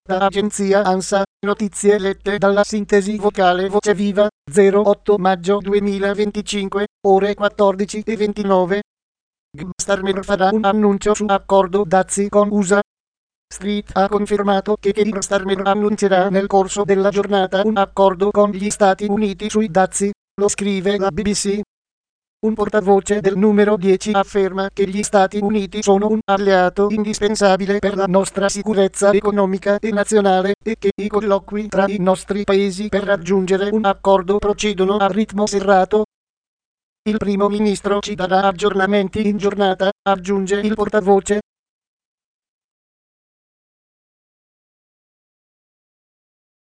Da agenzia ANSA, notizie lette dalla sintesi vocale Voce Viva, 08 maggio 2025, ore 14:29. Starmer farà un annuncio su accordo dazi con USA. Street ha confermato che Keir Starmer annuncerà nel corso della giornata un accordo con gli Stati Uniti sui dazi, lo scrive la BBC. Un portavoce del numero 10 afferma che gli Stati Uniti sono un alleato indispensabile per la nostra sicurezza economica e nazionale e che i colloqui tra i nostri paesi per raggiungere un accordo procedono a ritmo serrato. Il primo ministro ci darà aggiornamenti in giornata, aggiunge il portavoce.